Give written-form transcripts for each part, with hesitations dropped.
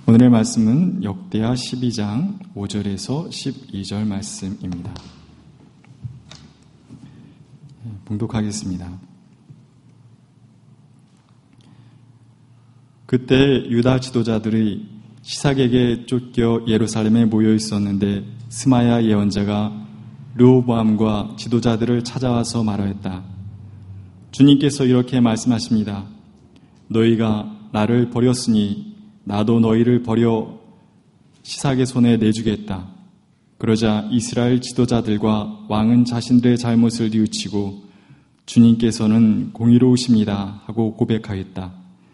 오늘의 말씀은 역대하 12장 5절에서 12절 말씀입니다. 봉독하겠습니다. 그때 유다 지도자들이 시삭에게 쫓겨 예루살렘에 모여 있었는데 스마야 예언자가 르호보암과 지도자들을 찾아와서 말하였다. 주님께서 이렇게 말씀하십니다. 너희가 나를 버렸으니 나도 너희를 버려 시삭의 손에 내주겠다. 그러자 이스라엘 지도자들과 왕은 자신들의 잘못을 뉘우치고 주님께서는 공의로우십니다 하고 고백하였다.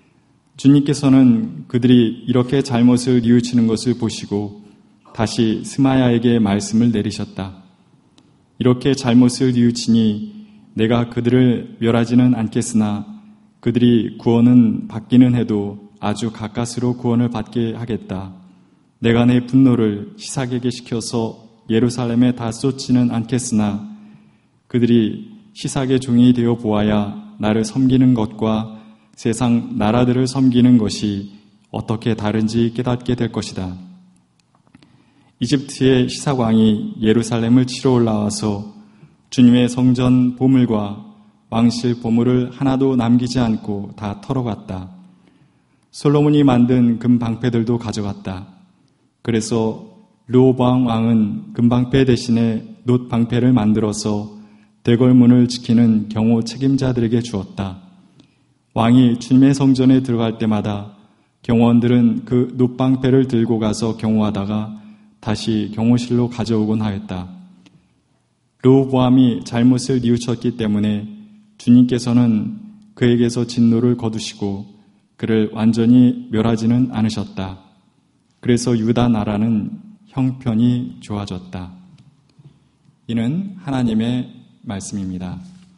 주님께서는 그들이 이렇게 잘못을 뉘우치는 것을 보시고 다시 스마야에게 말씀을 내리셨다. 이렇게 잘못을 뉘우치니 내가 그들을 멸하지는 않겠으나 그들이 구원은 받기는 해도 아주 가까스로 구원을 받게 하겠다. 내가 내 분노를 시삭에게 시켜서 예루살렘에 다 쏟지는 않겠으나 그들이 시삭의 종이 되어 보아야 나를 섬기는 것과 세상 나라들을 섬기는 것이 어떻게 다른지 깨닫게 될 것이다. 이집트의 시삭 왕이 예루살렘을 치러 올라와서 주님의 성전 보물과 왕실 보물을 하나도 남기지 않고 다 털어갔다. 솔로몬이 만든 금방패들도 가져갔다. 그래서 르호보암 왕은 금방패 대신에 놋방패를 만들어서 대궐문을 지키는 경호 책임자들에게 주었다. 왕이 주님의 성전에 들어갈 때마다 경호원들은 그 놋방패를 들고 가서 경호하다가 다시 경호실로 가져오곤 하였다. 르호보암이 잘못을 뉘우쳤기 때문에 주님께서는 그에게서 진노를 거두시고 그를 완전히 멸하지는 않으셨다. 그래서 유다 나라는 형편이 좋아졌다. 이는 하나님의 말씀입니다.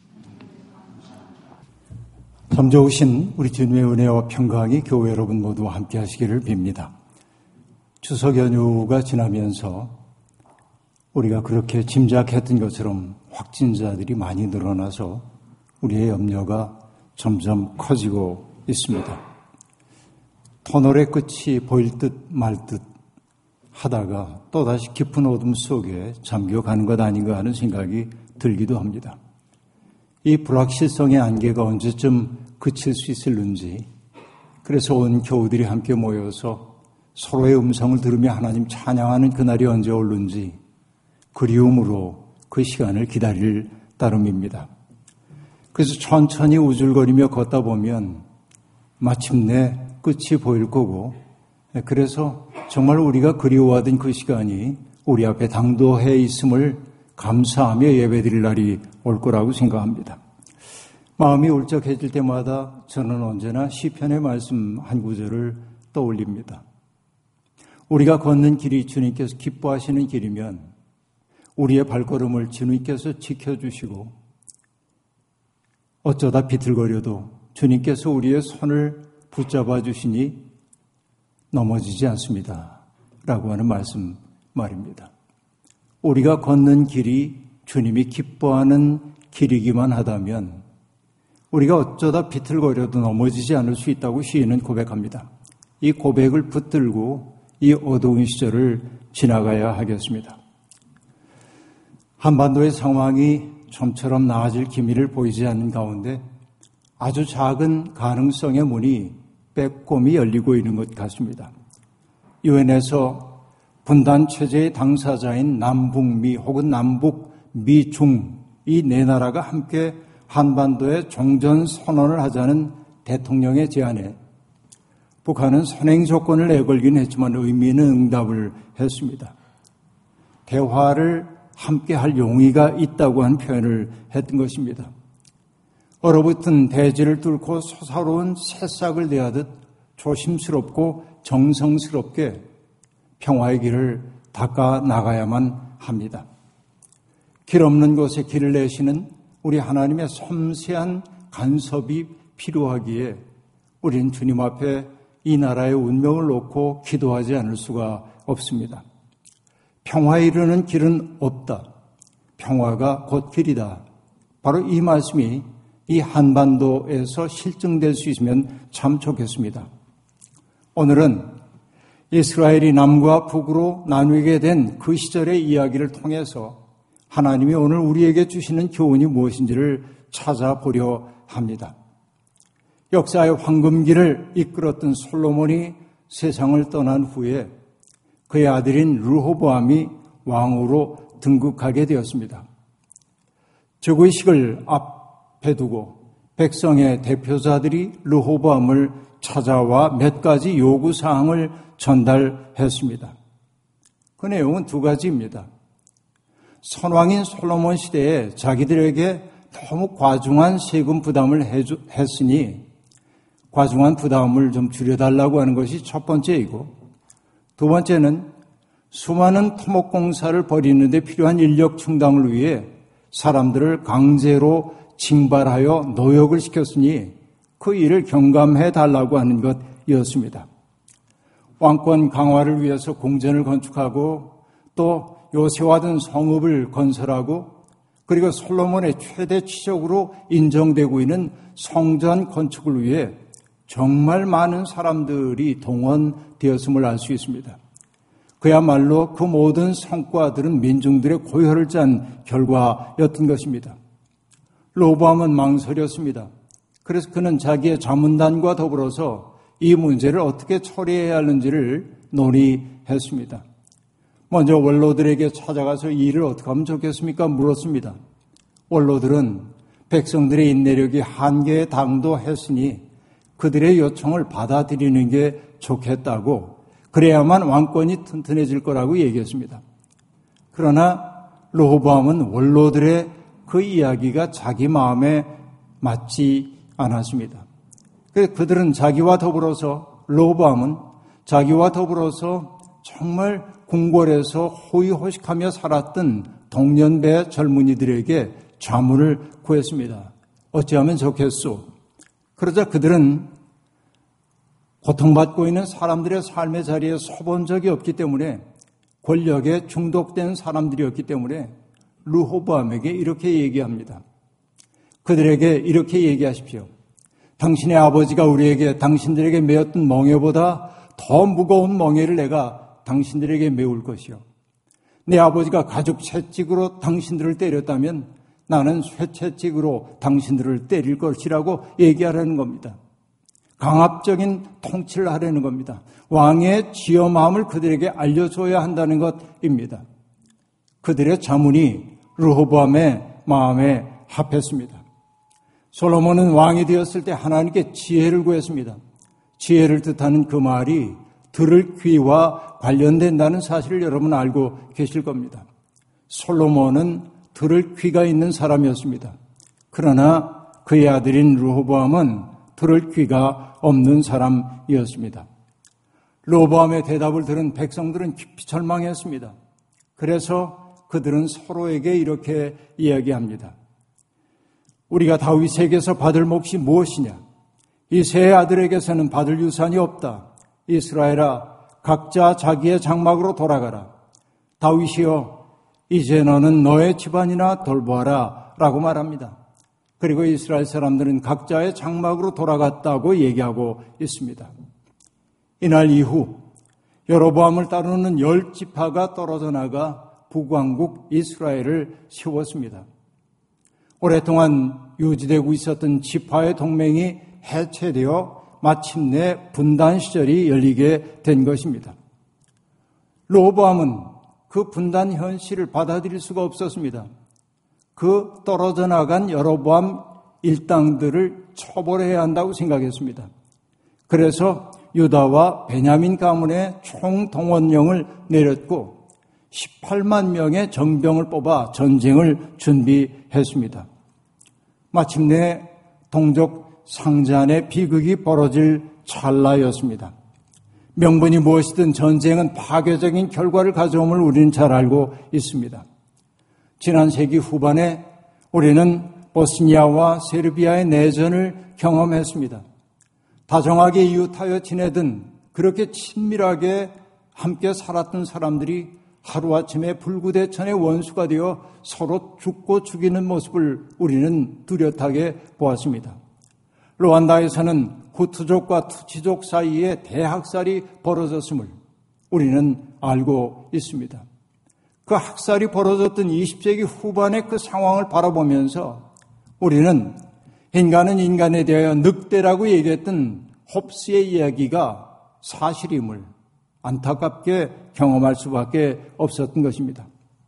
참 좋으신 우리 주님의 은혜와 평강이 교회 여러분 모두와 함께 하시기를 빕니다. 추석 연휴가 지나면서 우리가 그렇게 짐작했던 것처럼 확진자들이 많이 늘어나서 우리의 염려가 점점 커지고 있습니다. 터널의 끝이 보일 듯 말 듯 하다가 또다시 깊은 어둠 속에 잠겨가는 것 아닌가 하는 생각이 들기도 합니다. 이 불확실성의 안개가 언제쯤 그칠 수 있을는지, 그래서 온 교우들이 함께 모여서 서로의 음성을 들으며 하나님 찬양하는 그날이 언제 올는지 그리움으로 그 시간을 기다릴 따름입니다. 그래서 천천히 우쭐거리며 걷다 보면 마침내 끝이 보일 거고, 그래서 정말 우리가 그리워하던 그 시간이 우리 앞에 당도해 있음을 감사하며 예배드릴 날이 올 거라고 생각합니다. 마음이 울적해질 때마다 저는 언제나 시편의 말씀 한 구절을 떠올립니다. 우리가 걷는 길이 주님께서 기뻐하시는 길이면 우리의 발걸음을 주님께서 지켜주시고 어쩌다 비틀거려도 주님께서 우리의 손을 붙잡아 주시니 넘어지지 않습니다. 라고 하는 말씀 말입니다. 우리가 걷는 길이 주님이 기뻐하는 길이기만 하다면 우리가 어쩌다 비틀거려도 넘어지지 않을 수 있다고 시인은 고백합니다. 이 고백을 붙들고 이 어두운 시절을 지나가야 하겠습니다. 한반도의 상황이 좀처럼 나아질 기미를 보이지 않는 가운데 아주 작은 가능성의 문이 빼꼼히 열리고 있는 것 같습니다. 유엔에서 분단 체제의 당사자인 남북미 혹은 남북미중 이 네 나라가 함께 한반도에 종전 선언을 하자는 대통령의 제안에 북한은 선행 조건을 내걸긴 했지만 의미 있는 응답을 했습니다. 대화를 함께 할 용의가 있다고 한 표현을 했던 것입니다. 얼어붙은 대지를 뚫고 솟아오른 새싹을 대하듯 조심스럽고 정성스럽게 평화의 길을 닦아 나가야만 합니다. 길 없는 곳에 길을 내시는 우리 하나님의 섬세한 간섭이 필요하기에 우리는 주님 앞에 이 나라의 운명을 놓고 기도하지 않을 수가 없습니다. 평화에 이르는 길은 없다. 평화가 곧 길이다. 바로 이 말씀이 이 한반도에서 실증될 수 있으면 참 좋겠습니다. 오늘은 이스라엘이 남과 북으로 나누게 된 그 시절의 이야기를 통해서 하나님이 오늘 우리에게 주시는 교훈이 무엇인지를 찾아보려 합니다. 역사의 황금기를 이끌었던 솔로몬이 세상을 떠난 후에 그의 아들인 르호보암이 왕으로 등극하게 되었습니다. 즉위식을 앞에 두고 백성의 대표자들이 르호보암을 찾아와 몇 가지 요구사항을 전달했습니다. 그 내용은 두 가지입니다. 선왕인 솔로몬 시대에 자기들에게 너무 과중한 세금 부담을 했으니 과중한 부담을 좀 줄여달라고 하는 것이 첫 번째이고, 두 번째는 수많은 토목공사를 벌이는 데 필요한 인력 충당을 위해 사람들을 강제로 징발하여 노역을 시켰으니 그 일을 경감해 달라고 하는 것이었습니다. 왕권 강화를 위해서 궁전을 건축하고 또 요새화된 성읍을 건설하고 그리고 솔로몬의 최대 치적으로 인정되고 있는 성전 건축을 위해 정말 많은 사람들이 동원되었음을 알 수 있습니다. 그야말로 그 모든 성과들은 민중들의 고혈을 짠 결과였던 것입니다. 르호보암은 망설였습니다. 그래서 그는 자기의 자문단과 더불어서 이 문제를 어떻게 처리해야 하는지를 논의했습니다. 먼저 원로들에게 찾아가서 이 일을 어떻게 하면 좋겠습니까? 물었습니다. 원로들은 백성들의 인내력이 한계에 당도했으니 그들의 요청을 받아들이는 게 좋겠다고, 그래야만 왕권이 튼튼해질 거라고 얘기했습니다. 그러나 르호보암은 원로들의 그 이야기가 자기 마음에 맞지 않았습니다. 그래서 그들은 자기와 더불어서, 르호보암은 자기와 더불어서 정말 궁궐에서 호의호식하며 살았던 동년배 젊은이들에게 자문을 구했습니다. 어찌하면 좋겠소? 그러자 그들은 고통받고 있는 사람들의 삶의 자리에 서본 적이 없기 때문에, 권력에 중독된 사람들이었기 때문에 르호보암에게 이렇게 얘기합니다. 그들에게 이렇게 얘기하십시오. 당신의 아버지가 우리에게, 당신들에게 메었던 멍에보다 더 무거운 멍에를 내가 당신들에게 메울 것이요. 내 아버지가 가죽 채찍으로 당신들을 때렸다면 나는 쇠채찍으로 당신들을 때릴 것이라고 얘기하라는 겁니다. 강압적인 통치를 하려는 겁니다. 왕의 지엄함을 그들에게 알려줘야 한다는 것입니다. 그들의 자문이 르호보암의 마음에 합했습니다. 솔로몬은 왕이 되었을 때 하나님께 지혜를 구했습니다. 지혜를 뜻하는 그 말이 들을 귀와 관련된다는 사실을 여러분 알고 계실 겁니다. 솔로몬은 들을 귀가 있는 사람이었습니다. 그러나 그의 아들인 르호보암은 들을 귀가 없는 사람이었습니다. 르호보암의 대답을 들은 백성들은 깊이 절망했습니다. 그래서 그들은 서로에게 이렇게 이야기합니다. 우리가 다윗에게서 받을 몫이 무엇이냐? 이 세 아들에게서는 받을 유산이 없다. 이스라엘아, 각자 자기의 장막으로 돌아가라. 다윗이여, 이제 너는 너의 집안이나 돌보아라 라고 말합니다. 그리고 이스라엘 사람들은 각자의 장막으로 돌아갔다고 얘기하고 있습니다. 이날 이후 여로보암을 따르는 10지파가 떨어져 나가 북왕국 이스라엘을 세웠습니다. 오랫동안 유지되고 있었던 지파의 동맹이 해체되어 마침내 분단 시절이 열리게 된 것입니다. 르호보암은 그 분단 현실을 받아들일 수가 없었습니다. 그 떨어져 나간 여로보암 일당들을 처벌해야 한다고 생각했습니다. 그래서 유다와 베냐민 가문의 총동원령을 내렸고 18만 명의 정병을 뽑아 전쟁을 준비했습니다. 마침내 동족 상잔의 비극이 벌어질 찰나였습니다. 명분이 무엇이든 전쟁은 파괴적인 결과를 가져옴을 우리는 잘 알고 있습니다. 지난 세기 후반에 우리는 보스니아와 세르비아의 내전을 경험했습니다. 다정하게 이웃하여 지내던, 그렇게 친밀하게 함께 살았던 사람들이 하루아침에 불구대천의 원수가 되어 서로 죽고 죽이는 모습을 우리는 뚜렷하게 보았습니다. 루안다에서는 후투족과 투치족 사이에 대학살이 벌어졌음을, 우리는 알고 있습니다. 그 학살이 벌어졌던 20세기 후반의 그 상황을 바라보면서 우리는 인간은 인간에 대하여 늑대라고 얘기했던 홉스의 이야기가 사실임을 안타깝게 경험할 수밖에 없었던 것입니다.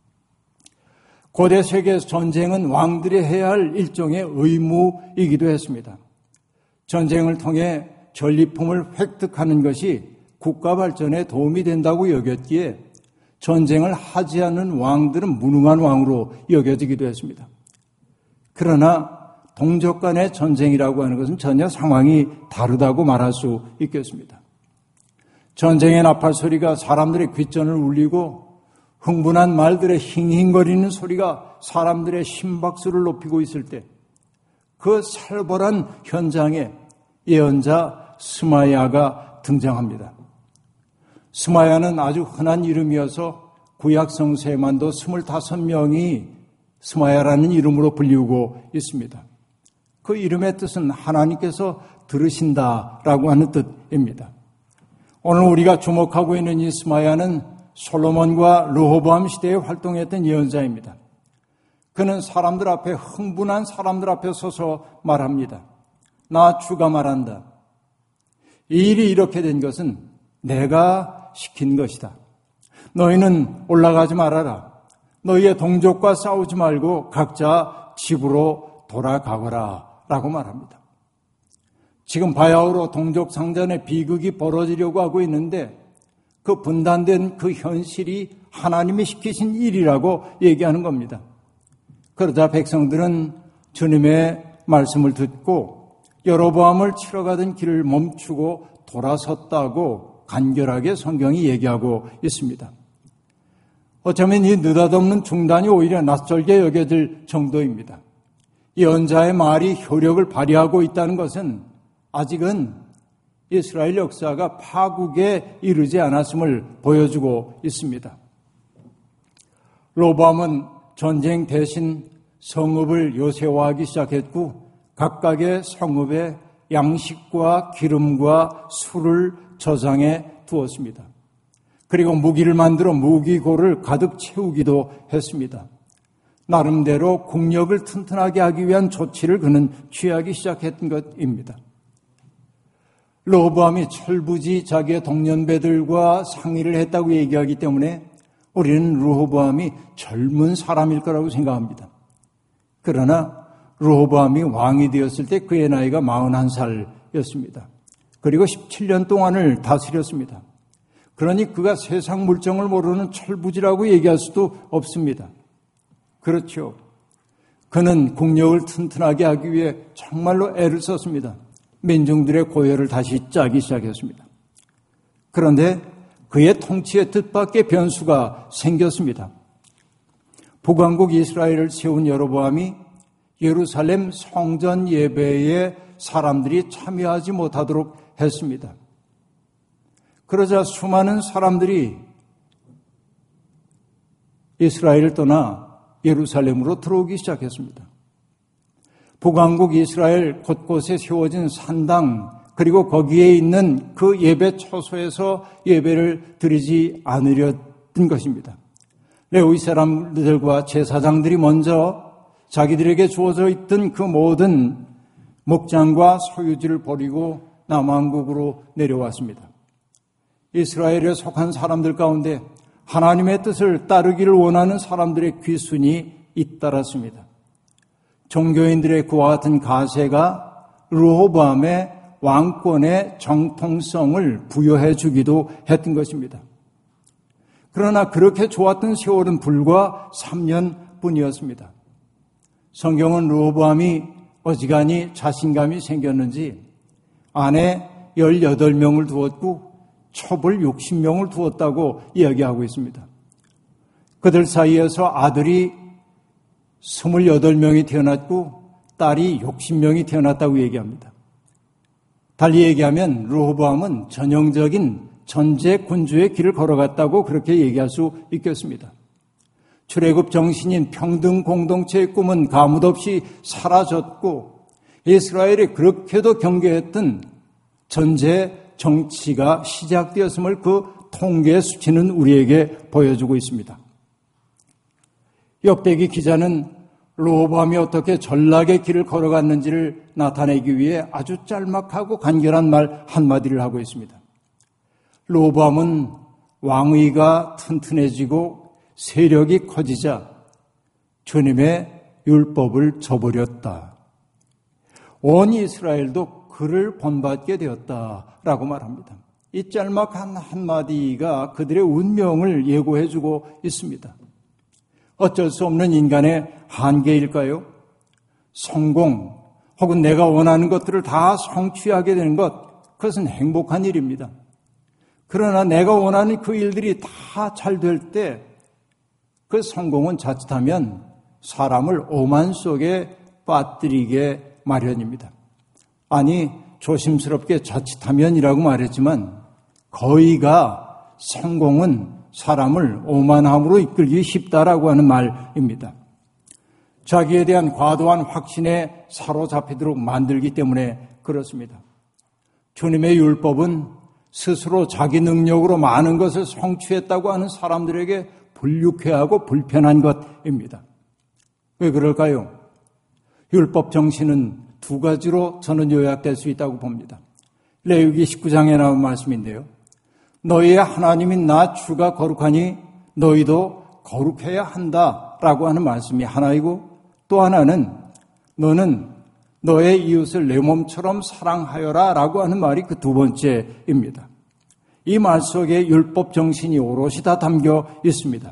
고대 세계에서 전쟁은 왕들이 해야 할 일종의 의무이기도 했습니다. 전쟁을 통해 전리품을 획득하는 것이 국가 발전에 도움이 된다고 여겼기에 전쟁을 하지 않는 왕들은 무능한 왕으로 여겨지기도 했습니다. 그러나 동족 간의 전쟁이라고 하는 것은 전혀 상황이 다르다고 말할 수 있겠습니다. 전쟁의 나팔 소리가 사람들의 귓전을 울리고 흥분한 말들의 힝힝거리는 소리가 사람들의 심박수를 높이고 있을 때 그 살벌한 현장에 예언자 스마야가 등장합니다. 스마야는 아주 흔한 이름이어서 구약 성서에만도 25명이 스마야라는 이름으로 불리우고 있습니다. 그 이름의 뜻은 하나님께서 들으신다라고 하는 뜻입니다. 오늘 우리가 주목하고 있는 이 스마야는 솔로몬과 르호보암 시대에 활동했던 예언자입니다. 그는 사람들 앞에 흥분한 사람들 앞에 서서 말합니다. 나 주가 말한다. 이 일이 이렇게 된 것은 내가 시킨 것이다. 너희는 올라가지 말아라. 너희의 동족과 싸우지 말고 각자 집으로 돌아가거라 라고 말합니다. 지금 바야흐로 동족 상전의 비극이 벌어지려고 하고 있는데 그 분단된 그 현실이 하나님이 시키신 일이라고 얘기하는 겁니다. 그러자 백성들은 주님의 말씀을 듣고 여로보암을 치러 가던 길을 멈추고 돌아섰다고 간결하게 성경이 얘기하고 있습니다. 어쩌면 이 느닷없는 중단이 오히려 낯설게 여겨질 정도입니다. 예언자의 말이 효력을 발휘하고 있다는 것은 아직은 이스라엘 역사가 파국에 이르지 않았음을 보여주고 있습니다. 르호보암은 전쟁 대신 성읍을 요새화하기 시작했고 각각의 성읍에 양식과 기름과 술을 저장해 두었습니다. 그리고 무기를 만들어 무기고를 가득 채우기도 했습니다. 나름대로 국력을 튼튼하게 하기 위한 조치를 그는 취하기 시작했던 것입니다. 르호보암이 철부지 자기의 동년배들과 상의를 했다고 얘기하기 때문에 우리는 르호보암이 젊은 사람일 거라고 생각합니다. 그러나 르호보암이 왕이 되었을 때 그의 나이가 41살이었습니다. 그리고 17년 동안을 다스렸습니다. 그러니 그가 세상 물정을 모르는 철부지라고 얘기할 수도 없습니다. 그렇죠. 그는 국력을 튼튼하게 하기 위해 정말로 애를 썼습니다. 민중들의 고열을 다시 짜기 시작했습니다. 그런데 그의 통치의 뜻밖의 변수가 생겼습니다. 북왕국 이스라엘을 세운 여로보암이 예루살렘 성전 예배에 사람들이 참여하지 못하도록 했습니다. 그러자 수많은 사람들이 이스라엘을 떠나 예루살렘으로 들어오기 시작했습니다. 북왕국 이스라엘 곳곳에 세워진 산당 그리고 거기에 있는 그 예배 처소에서 예배를 드리지 않으려던 것입니다. 레위 사람들과 제사장들이 먼저 자기들에게 주어져 있던 그 모든 목장과 소유지를 버리고 남왕국으로 내려왔습니다. 이스라엘에 속한 사람들 가운데 하나님의 뜻을 따르기를 원하는 사람들의 귀순이 잇따랐습니다. 종교인들의 그와 같은 가세가 르호보암의 왕권의 정통성을 부여해 주기도 했던 것입니다. 그러나 그렇게 좋았던 세월은 불과 3년뿐이었습니다. 성경은 르호보암이 어지간히 자신감이 생겼는지 아내 18명을 두었고 첩을 60명을 두었다고 이야기하고 있습니다. 그들 사이에서 아들이 28명이 태어났고 딸이 60명이 태어났다고 얘기합니다. 달리 얘기하면 르호보암은 전형적인 전제군주의 길을 걸어갔다고 그렇게 얘기할 수 있겠습니다. 출애굽 정신인 평등 공동체의 꿈은 가뭇없이 사라졌고 이스라엘이 그렇게도 경계했던 전제 정치가 시작되었음을 그 통계의 수치는 우리에게 보여주고 있습니다. 역대기 기자는 르호보암이 어떻게 전락의 길을 걸어갔는지를 나타내기 위해 아주 짤막하고 간결한 말 한마디를 하고 있습니다. 르호보암은 왕위가 튼튼해지고 세력이 커지자 주님의 율법을 저버렸다. 온 이스라엘도 그를 본받게 되었다라고 말합니다. 이 짤막한 한마디가 그들의 운명을 예고해주고 있습니다. 어쩔 수 없는 인간의 한계일까요? 성공 혹은 내가 원하는 것들을 다 성취하게 되는 것, 그것은 행복한 일입니다. 그러나 내가 원하는 그 일들이 다 잘 될 때 그 성공은 자칫하면 사람을 오만 속에 빠뜨리게 마련입니다. 아니, 조심스럽게 자칫하면이라고 말했지만 거의가 성공은 사람을 오만함으로 이끌기 쉽다라고 하는 말입니다. 자기에 대한 과도한 확신에 사로잡히도록 만들기 때문에 그렇습니다. 주님의 율법은 스스로 자기 능력으로 많은 것을 성취했다고 하는 사람들에게 불유쾌하고 불편한 것입니다. 왜 그럴까요? 율법 정신은 두 가지로 저는 요약될 수 있다고 봅니다. 레위기 19장에 나온 말씀인데요. 너희의 하나님인 나 주가 거룩하니 너희도 거룩해야 한다라고 하는 말씀이 하나이고, 또 하나는 너는 너의 이웃을 내 몸처럼 사랑하여라 라고 하는 말이 그 두 번째입니다. 이 말 속에 율법 정신이 오롯이 다 담겨 있습니다.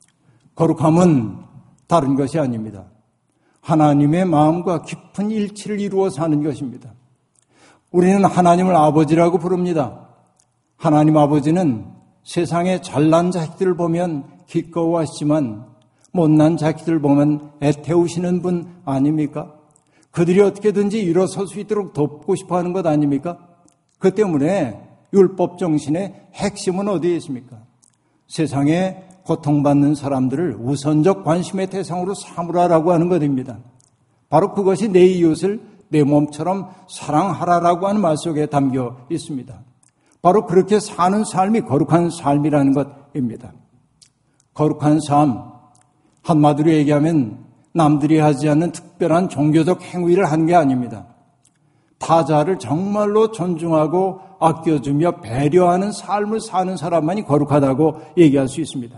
거룩함은 다른 것이 아닙니다. 하나님의 마음과 깊은 일치를 이루어 사는 것입니다. 우리는 하나님을 아버지라고 부릅니다. 하나님 아버지는 세상에 잘난 자식들을 보면 기꺼워하시지만 못난 자식들을 보면 애태우시는 분 아닙니까? 그들이 어떻게든지 일어설 수 있도록 돕고 싶어하는 것 아닙니까? 그 때문에 율법 정신의 핵심은 어디에 있습니까? 세상에 고통받는 사람들을 우선적 관심의 대상으로 삼으라라고 하는 것입니다. 바로 그것이 내 이웃을 내 몸처럼 사랑하라라고 하는 말 속에 담겨 있습니다. 바로 그렇게 사는 삶이 거룩한 삶이라는 것입니다. 거룩한 삶, 한마디로 얘기하면 남들이 하지 않는 특별한 종교적 행위를 하는 게 아닙니다. 타자를 정말로 존중하고 아껴주며 배려하는 삶을 사는 사람만이 거룩하다고 얘기할 수 있습니다.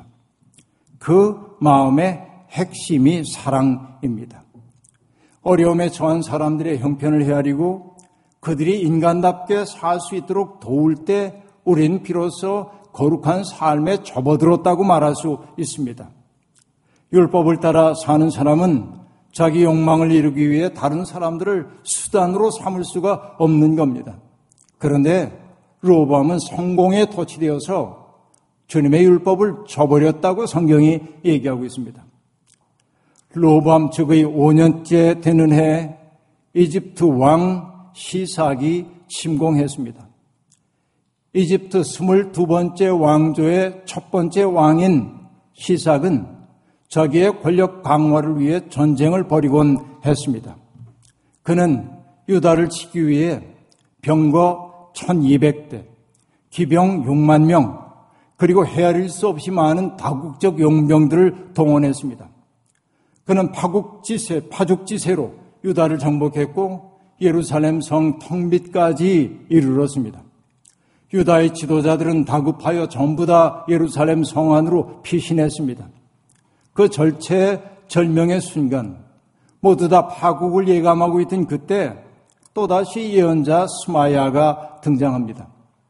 그 마음의 핵심이 사랑입니다. 어려움에 처한 사람들의 형편을 헤아리고 그들이 인간답게 살 수 있도록 도울 때 우리는 비로소 거룩한 삶에 접어들었다고 말할 수 있습니다. 율법을 따라 사는 사람은 자기 욕망을 이루기 위해 다른 사람들을 수단으로 삼을 수가 없는 겁니다. 그런데 르호보암은 성공에 도취되어서 주님의 율법을 저버렸다고 성경이 얘기하고 있습니다. 르호보암 즉의 5년째 되는 해에 이집트 왕 시삭이 침공했습니다. 이집트 22번째 왕조의 첫 번째 왕인 시삭은 자기의 권력 강화를 위해 전쟁을 벌이곤 했습니다. 그는 유다를 치기 위해 병거 1200대, 기병 6만 명, 그리고 헤아릴 수 없이 많은 다국적 용병들을 동원했습니다. 그는 파죽지세로 유다를 정복했고 예루살렘 성 텅빗까지 이르렀습니다. 유다의 지도자들은 다급하여 전부 다 예루살렘 성 안으로 피신했습니다. 그 절체절명의 순간 모두 다 파국을 예감하고 있던 그때 또다시 예언자 스마야가 등장합니다.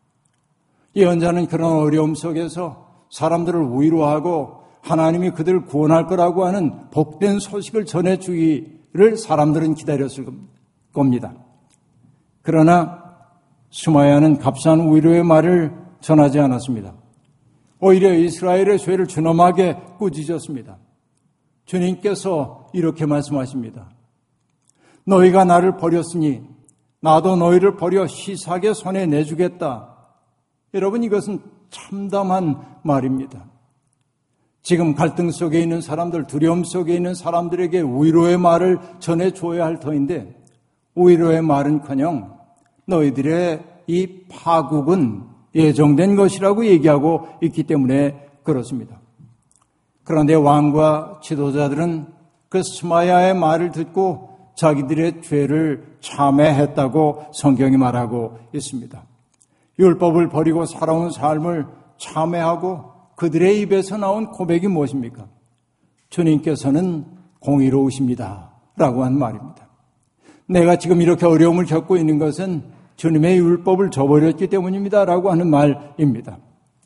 예언자는 그런 어려움 속에서 사람들을 위로하고 하나님이 그들을 구원할 거라고 하는 복된 소식을 전해주기를 사람들은 기다렸을 겁니다. 그러나 스마야는 값싼 위로의 말을 전하지 않았습니다. 오히려 이스라엘의 죄를 준엄하게 꾸짖었습니다. 주님께서 이렇게 말씀하십니다. 너희가 나를 버렸으니 나도 너희를 버려 시삭의 손에 내주겠다. 여러분, 이것은 참담한 말입니다. 지금 갈등 속에 있는 사람들, 두려움 속에 있는 사람들에게 위로의 말을 전해줘야 할 터인데 위로의 말은커녕 너희들의 이 파국은 예정된 것이라고 얘기하고 있기 때문에 그렇습니다. 그런데 왕과 지도자들은 그 스마야의 말을 듣고 자기들의 죄를 참회했다고 성경이 말하고 있습니다. 율법을 버리고 살아온 삶을 참회하고 그들의 입에서 나온 고백이 무엇입니까? 주님께서는 공의로우십니다 라고 한 말입니다. 내가 지금 이렇게 어려움을 겪고 있는 것은 주님의 율법을 저버렸기 때문입니다 라고 하는 말입니다.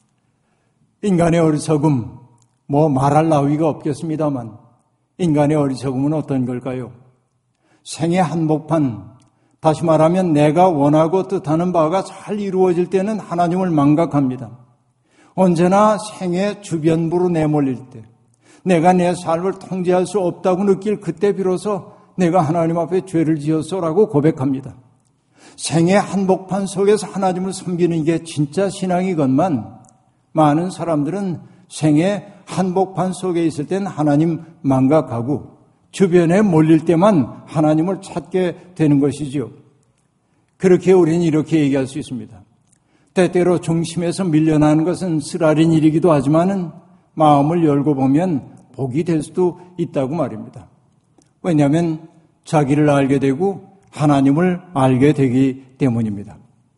인간의 어리석음, 말할 나위가 없겠습니다만 인간의 어리석음은 어떤 걸까요? 생애 한복판, 다시 말하면 내가 원하고 뜻하는 바가 잘 이루어질 때는 하나님을 망각합니다. 언제나 생애 주변부로 내몰릴 때, 내가 내 삶을 통제할 수 없다고 느낄 그때 비로소 내가 하나님 앞에 죄를 지었소라고 고백합니다. 생애 한복판 속에서 하나님을 섬기는 게 진짜 신앙이건만 많은 사람들은 생애 한복판 속에 있을 땐 하나님 망각하고 주변에 몰릴 때만 하나님을 찾게 되는 것이지요. 그렇게 우리는 이렇게 얘기할 수 있습니다. 때때로 중심에서 밀려나는 것은 쓰라린 일이기도 하지만은 마음을 열고 보면 복이 될 수도 있다고 말입니다. 왜냐하면 자기를 알게 되고 하나님을 알게 되기 때문입니다.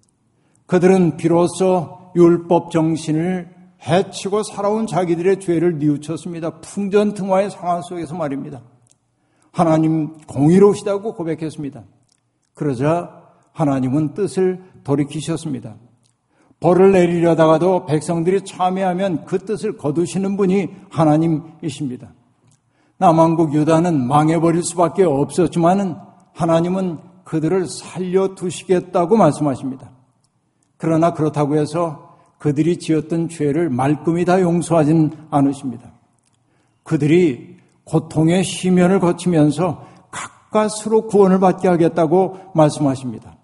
그들은 비로소 율법 정신을 해치고 살아온 자기들의 죄를 뉘우쳤습니다. 풍전등화의 상황 속에서 말입니다. 하나님 공의로우시다고 고백했습니다. 그러자 하나님은 뜻을 돌이키셨습니다. 벌을 내리려다가도 백성들이 참회하면 그 뜻을 거두시는 분이 하나님이십니다. 남왕국 유다는 망해버릴 수밖에 없었지만은 하나님은 그들을 살려두시겠다고 말씀하십니다. 그러나 그렇다고 해서 그들이 지었던 죄를 말끔히 다 용서하지는 않으십니다. 그들이 고통의 시면을 거치면서 가까스로 구원을 받게 하겠다고 말씀하십니다.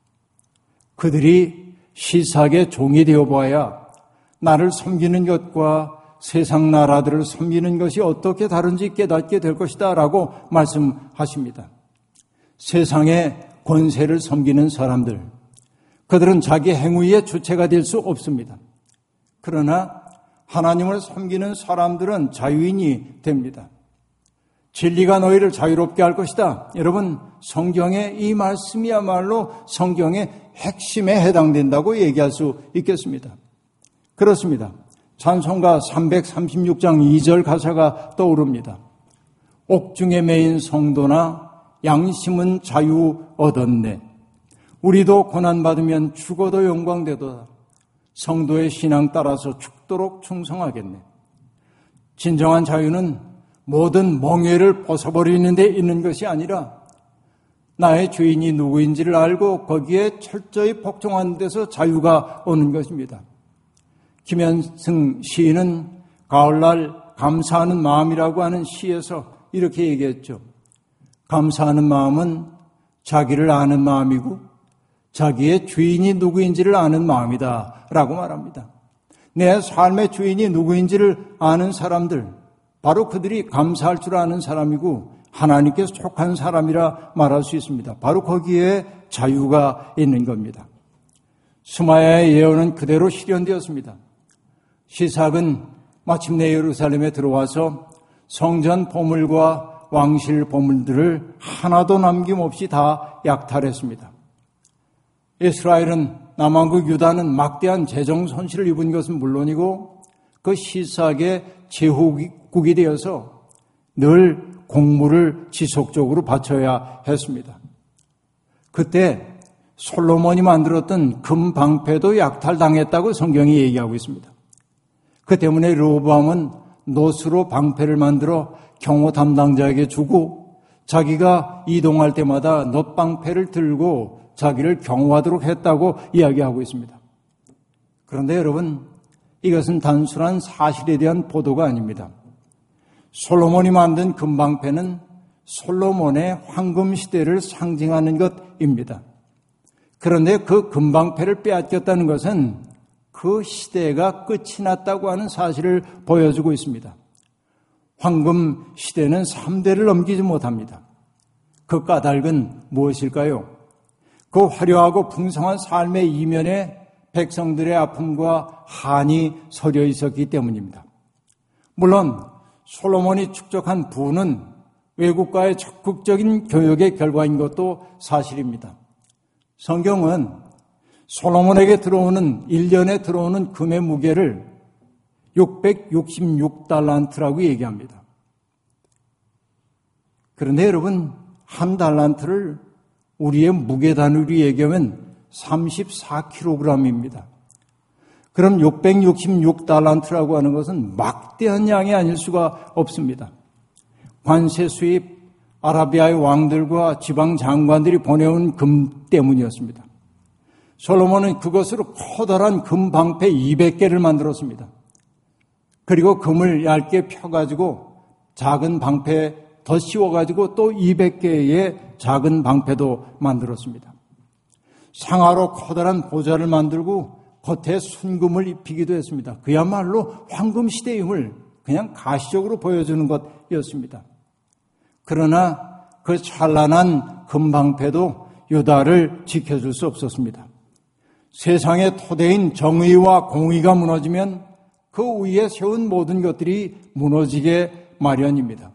그들이 시삭의 종이 되어보아야 나를 섬기는 것과 세상 나라들을 섬기는 것이 어떻게 다른지 깨닫게 될 것이다 라고 말씀하십니다. 세상의 권세를 섬기는 사람들, 그들은 자기 행위의 주체가 될 수 없습니다. 그러나 하나님을 섬기는 사람들은 자유인이 됩니다. 진리가 너희를 자유롭게 할 것이다. 여러분, 성경의 이 말씀이야말로 성경의 핵심에 해당된다고 얘기할 수 있겠습니다. 그렇습니다. 찬송가 336장 2절 가사가 떠오릅니다. 옥중에 매인 성도나 양심은 자유 얻었네. 우리도 고난받으면 죽어도 영광되도다. 성도의 신앙 따라서 죽도록 충성하겠네. 진정한 자유는 모든 멍에를 벗어버리는 데 있는 것이 아니라 나의 죄인이 누구인지를 알고 거기에 철저히 복종하는 데서 자유가 오는 것입니다. 김현승 시인은 가을날 감사하는 마음이라고 하는 시에서 이렇게 얘기했죠. 감사하는 마음은 자기를 아는 마음이고 자기의 주인이 누구인지를 아는 마음이다 라고 말합니다. 내 삶의 주인이 누구인지를 아는 사람들, 바로 그들이 감사할 줄 아는 사람이고 하나님께 속한 사람이라 말할 수 있습니다. 바로 거기에 자유가 있는 겁니다. 스마야의 예언은 그대로 실현되었습니다. 시삭은 마침내 예루살렘에 들어와서 성전 보물과 왕실 보물들을 하나도 남김없이 다 약탈했습니다. 이스라엘은 남왕국 유다는 막대한 재정 손실을 입은 것은 물론이고 그 시삭의 제후국이 되어서 늘 공물을 지속적으로 바쳐야 했습니다. 그때 솔로몬이 만들었던 금방패도 약탈당했다고 성경이 얘기하고 있습니다. 그 때문에 르호보암은 노스로 방패를 만들어 경호 담당자에게 주고 자기가 이동할 때마다 놋방패를 들고 자기를 경호하도록 했다고 이야기하고 있습니다. 그런데 여러분, 이것은 단순한 사실에 대한 보도가 아닙니다. 솔로몬이 만든 금방패는 솔로몬의 황금 시대를 상징하는 것입니다. 그런데 그 금방패를 빼앗겼다는 것은 그 시대가 끝이 났다고 하는 사실을 보여주고 있습니다. 황금 시대는 3대를 넘기지 못합니다. 그 까닭은 무엇일까요? 그 화려하고 풍성한 삶의 이면에 백성들의 아픔과 한이 서려 있었기 때문입니다. 물론 솔로몬이 축적한 부는 외국과의 적극적인 교역의 결과인 것도 사실입니다. 성경은 솔로몬에게 들어오는 1년에 들어오는 금의 무게를 666달란트라고 얘기합니다. 그런데 여러분, 한 달란트를 우리의 무게 단위로 얘기하면 34kg입니다. 그럼 666달란트라고 하는 것은 막대한 양이 아닐 수가 없습니다. 관세 수입, 아라비아의 왕들과 지방 장관들이 보내온 금 때문이었습니다. 솔로몬은 그것으로 커다란 금 방패 200개를 만들었습니다. 그리고 금을 얇게 펴가지고 작은 방패 더 씌워가지고 또 200개의 작은 방패도 만들었습니다. 상하로 커다란 보좌를 만들고 겉에 순금을 입히기도 했습니다. 그야말로 황금 시대의 힘을 그냥 가시적으로 보여주는 것이었습니다. 그러나 그 찬란한 금방패도 유다를 지켜줄 수 없었습니다. 세상의 토대인 정의와 공의가 무너지면 그 위에 세운 모든 것들이 무너지게 마련입니다.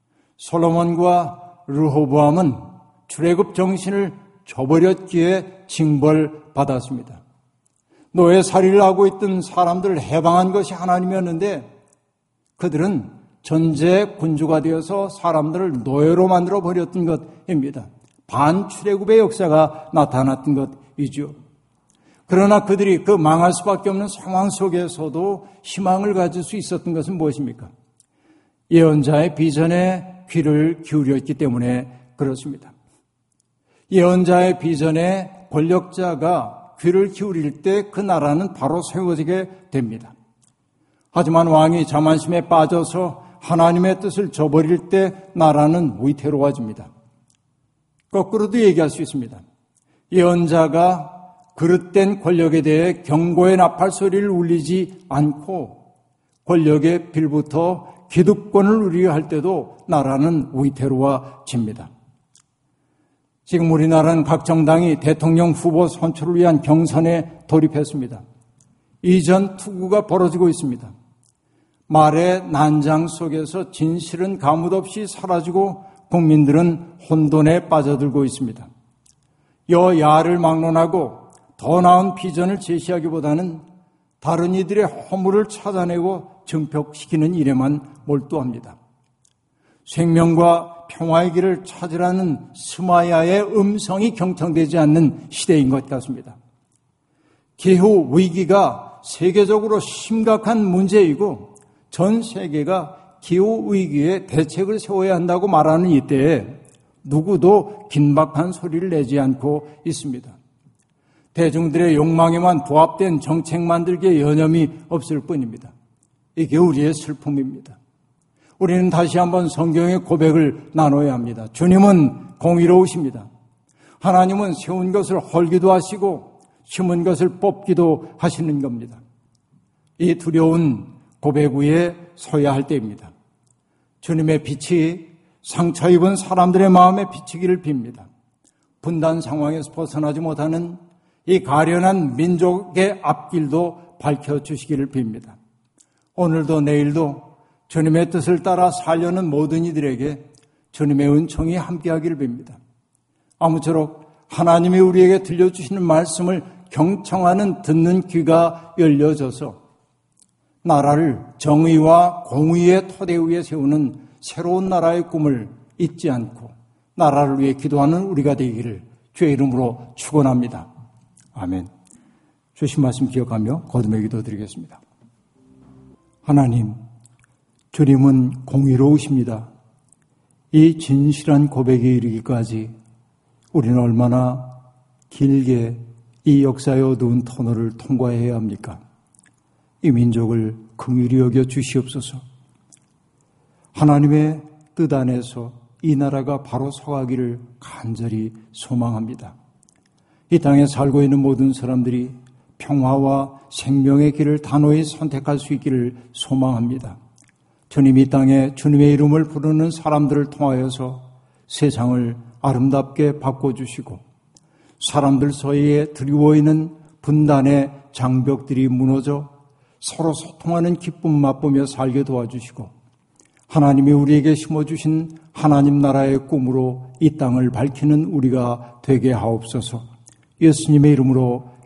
솔로몬과 르호보암은 출애굽 정신을 저버렸기에 징벌받았습니다. 노예살이를 하고 있던 사람들을 해방한 것이 하나님이었는데 그들은 전제 군주가 되어서 사람들을 노예로 만들어 버렸던 것입니다. 반출애굽의 역사가 나타났던 것이죠. 그러나 그들이 그 망할 수밖에 없는 상황 속에서도 희망을 가질 수 있었던 것은 무엇입니까? 예언자의 비전에 귀를 기울였기 때문에 그렇습니다. 예언자의 비전에 권력자가 귀를 기울일 때 그 나라는 바로 세워지게 됩니다. 하지만 왕이 자만심에 빠져서 하나님의 뜻을 저버릴 때 나라는 위태로워집니다. 거꾸로도 얘기할 수 있습니다. 예언자가 그릇된 권력에 대해 경고의 나팔 소리를 울리지 않고 권력의 빌부터 기득권을 누리려 할 때도 나라는 위태로워집니다. 지금 우리나라는 각 정당이 대통령 후보 선출을 위한 경선에 돌입했습니다. 이전 투구가 벌어지고 있습니다. 말의 난장 속에서 진실은 가뭇없이 사라지고 국민들은 혼돈에 빠져들고 있습니다. 여야를 막론하고 더 나은 비전을 제시하기보다는 다른 이들의 허물을 찾아내고 증폭시키는 일에만 몰두합니다. 생명과 평화의 길을 찾으라는 스마야의 음성이 경청되지 않는 시대인 것 같습니다. 기후 위기가 세계적으로 심각한 문제이고 전 세계가 기후 위기에 대책을 세워야 한다고 말하는 이때에 누구도 긴박한 소리를 내지 않고 있습니다. 대중들의 욕망에만 부합된 정책 만들기에 여념이 없을 뿐입니다. 이게 우리의 슬픔입니다. 우리는 다시 한번 성경의 고백을 나눠야 합니다. 주님은 공의로우십니다. 하나님은 세운 것을 헐기도 하시고 심은 것을 뽑기도 하시는 겁니다. 이 두려운 고백 위에 서야 할 때입니다. 주님의 빛이 상처 입은 사람들의 마음에 비치기를 빕니다. 분단 상황에서 벗어나지 못하는 이 가련한 민족의 앞길도 밝혀주시기를 빕니다. 오늘도 내일도 주님의 뜻을 따라 살려는 모든 이들에게 주님의 은총이 함께하기를 빕니다. 아무쪼록 하나님이 우리에게 들려주시는 말씀을 경청하는 듣는 귀가 열려져서 나라를 정의와 공의의 토대 위에 세우는 새로운 나라의 꿈을 잊지 않고 나라를 위해 기도하는 우리가 되기를 주의 이름으로 축원합니다. 아멘. 주신 말씀 기억하며 거듭의 기도 드리겠습니다. 하나님, 주님은 공의로우십니다. 이 진실한 고백에 이르기까지 우리는 얼마나 길게 이 역사의 어두운 터널을 통과해야 합니까? 이 민족을 긍휼히 여겨 주시옵소서. 하나님의 뜻 안에서 이 나라가 바로 서가기를 간절히 소망합니다. 이 땅에 살고 있는 모든 사람들이 평화와 생명의 길을 단호히 선택할 수 있기를 소망합니다. 주님 이 땅에 주님의 이름을 부르는 사람들을 통하여서 세상을 아름답게 바꿔주시고 사람들 사이에 드리워 있는 분단의 장벽들이 무너져 서로 소통하는 기쁨 맛보며 살게 도와주시고 하나님이 우리에게 심어주신 하나님 나라의 꿈으로 이 땅을 밝히는 우리가 되게 하옵소서. 예수님의 이름으로